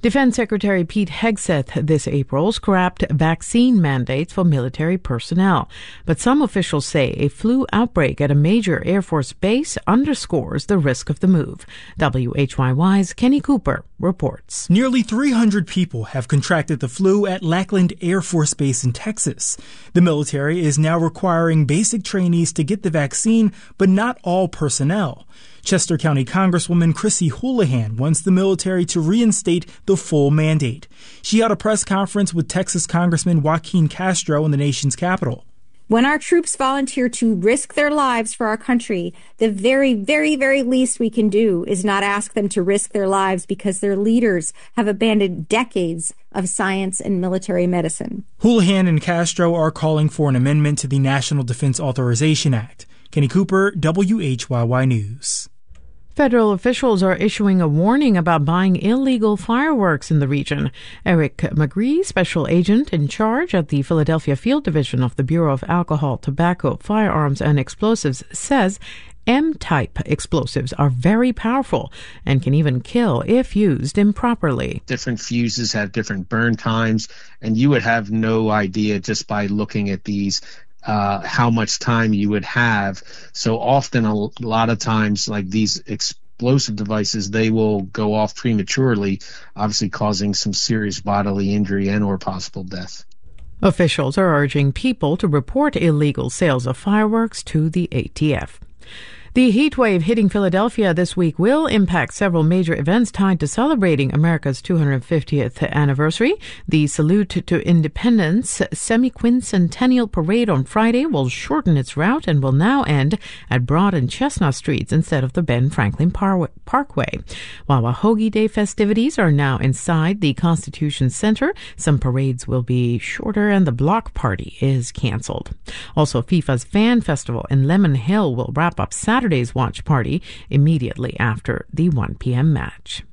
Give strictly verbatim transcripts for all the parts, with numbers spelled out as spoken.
Defense Secretary Pete Hegseth this April scrapped vaccine mandates for military personnel. But some officials say a flu outbreak at a major Air Force base underscores the risk of the move. W H Y Y's Kenny Cooper reports. Nearly three hundred people have contracted the flu at Lackland Air Force Base in Texas. The military is now requiring basic trainees to get the vaccine, but not all personnel. Chester County Congresswoman Chrissy Houlihan wants the military to reinstate the full mandate. She held a press conference with Texas Congressman Joaquin Castro in the nation's capital. When our troops volunteer to risk their lives for our country, the very, very, very least we can do is not ask them to risk their lives because their leaders have abandoned decades of science and military medicine. Houlihan and Castro are calling for an amendment to the National Defense Authorization Act. Kenny Cooper, W H Y Y News. Federal officials are issuing a warning about buying illegal fireworks in the region. Eric McGree, special agent in charge at the Philadelphia Field Division of the Bureau of Alcohol, Tobacco, Firearms, and Explosives, says M-type explosives are very powerful and can even kill if used improperly. Different fuses have different burn times, and you would have no idea just by looking at these Uh, how much time you would have. So often, a lot of times, like these explosive devices, they will go off prematurely, obviously causing some serious bodily injury and or possible death. Officials are urging people to report illegal sales of fireworks to the A T F. The heat wave hitting Philadelphia this week will impact several major events tied to celebrating America's two hundred fiftieth anniversary. The Salute to Independence semi-quincentennial parade on Friday will shorten its route and will now end at Broad and Chestnut Streets instead of the Ben Franklin Parkway. While Hoagie Day festivities are now inside the Constitution Center, some parades will be shorter and the block party is canceled. Also, FIFA's Fan Festival in Lemon Hill will wrap up Saturday. Saturday's watch party immediately after the one p.m. match.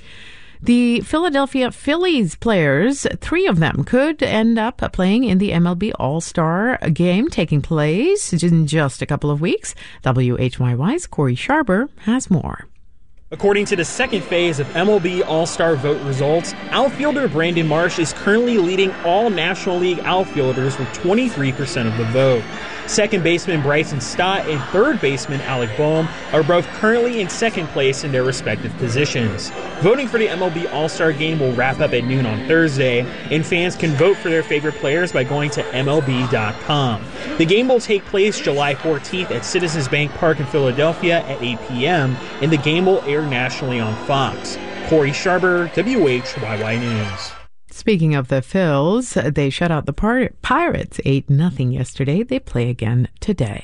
The Philadelphia Phillies players, three of them, could end up playing in the M L B All-Star game taking place in just a couple of weeks. W H Y Y's Corey Sharber has more. According to the second phase of M L B All-Star vote results, outfielder Brandon Marsh is currently leading all National League outfielders with twenty-three percent of the vote. Second baseman Bryson Stott and third baseman Alec Boehm are both currently in second place in their respective positions. Voting for the M L B All-Star Game will wrap up at noon on Thursday, and fans can vote for their favorite players by going to M L B dot com. The game will take place July fourteenth at Citizens Bank Park in Philadelphia at eight p.m., and the game will air nationally on Fox. Corey Sharber, W H Y Y News. Speaking of the Phils, they shut out the Pirates eight nothing yesterday. They play again today.